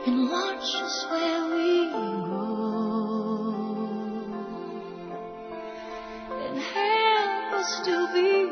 and watch us where we go, and help us to be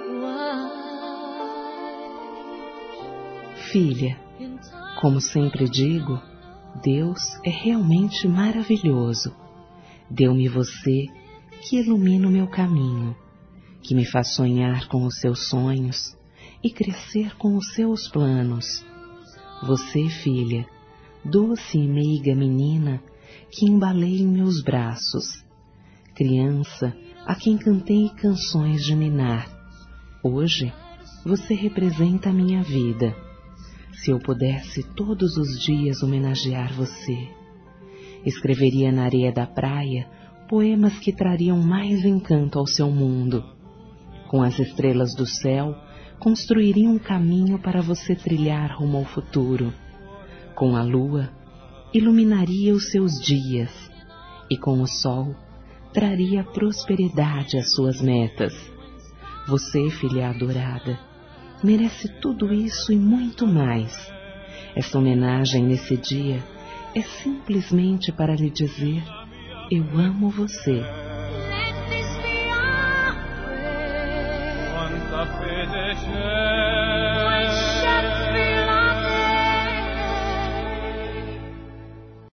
wise. Filha, como sempre digo, Deus é realmente maravilhoso. Deu-me você que ilumina o meu caminho, que me faz sonhar com os seus sonhos e crescer com os seus planos. Você, filha, doce e meiga menina, que embalei em meus braços, criança a quem cantei canções de ninar. Hoje, você representa a minha vida. Se eu pudesse todos os dias homenagear você, escreveria na areia da praia poemas que trariam mais encanto ao seu mundo. Com as estrelas do céu, construiria um caminho para você trilhar rumo ao futuro. Com a lua, iluminaria os seus dias, e com o sol, traria prosperidade às suas metas. Você, filha adorada, merece tudo isso e muito mais. Esta homenagem nesse dia é simplesmente para lhe dizer: eu amo você. Let this be our prayer.